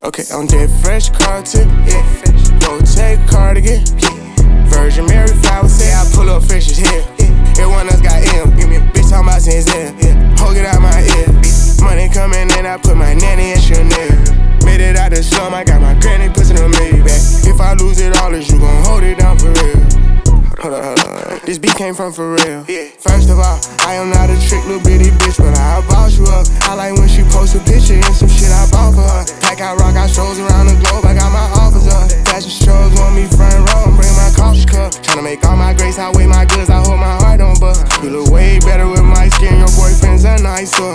Okay, on that fresh car tip, yeah. Go take cardigan, Virgin Mary flowers, say I pull up fresh as hell. Everyone else got M, bitch talking about since then. Hold it out my ear, money coming in, I put my nanny in Chanel. Made it out the slum, I got my granny pussy in the Maybach. If I lose it all, is you gon' hold it down for real? Hold up. This beat came from for real. First of all, I am not a trick little bitty bitch, but I'll boss you up. I like when she posts a picture and some shit I bought for her. Pack out rock, I shows around the globe, I got my offers up. Fashion shows want me front row and bring my coffee cup. Tryna make all my grace, I weigh my goods, I hold my heart on bust. You look way better with my skin, your boyfriend's a nicer.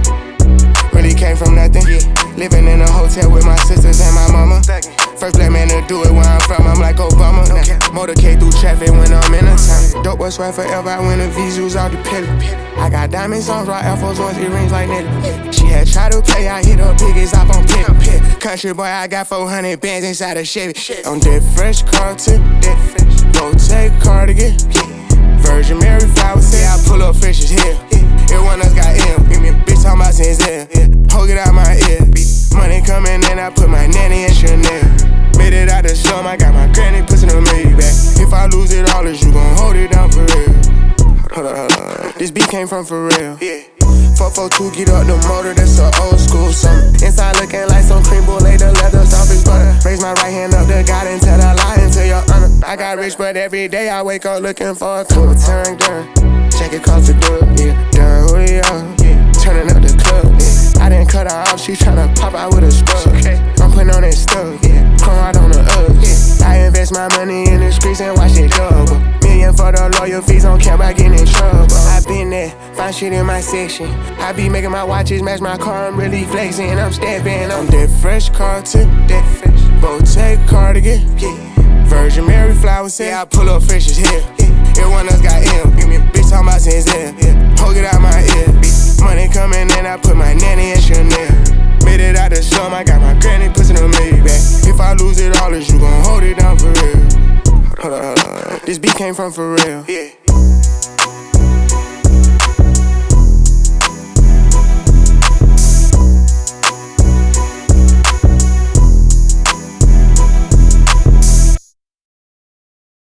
Really came from nothing. Living in a hotel with my sisters and my mama. First black man to do it where I'm from, I'm like Obama. Motorcade through traffic when I'm in a town. Dope boy swear forever, I win the V's out the pillar. I got diamonds on, rock Air Force Ones, earrings like Nelly. She had tried to play, I hit her biggest up on pit. Country boy, I got 400 bands inside a Chevy. On that fresh car tip, go take cardigan, Virgin Mary flowers, say I pull up fresh as hell. Everyone else got M, bitch talking about since then. Hold it out my ear, money coming in, I put my nanny in Chanel. Made it out the slum, I got my granny pussy in the Maybach. If I lose it all, is you gon' hold it down for real? Hold up. This beat came from for real. 442, get up the motor, that's a old school summer. Inside looking like some cream bullet, the leather soft as butter. Raise my right hand up to God and tell the lie into your honor. I got rich, but every day I wake up looking for a couple turn gun. Check it cost the dub, done who they are, turning up the club, I didn't cut her off, she tryna pop out with a scrub. I'm putting on that stuff, chrome out on the Uggs. I invest my money in the streets and watch it double. Million for the lawyer fees, don't care about getting in trouble. I been there, find shit in my section. I be making my watches match my car, I'm really flexing. I'm stepping on that fresh car tip, take cardigan, Virgin Mary flowers, say I pull up fresh as hell. Everyone else got M, bitch talking about since then. Hold it out my ear, money coming in, I put my nanny in Chanel. Made it out the slum, I got my granny pussy in the Maybach. If I lose it all, is you gon' hold it down for real? Hold up. This beat came from for real.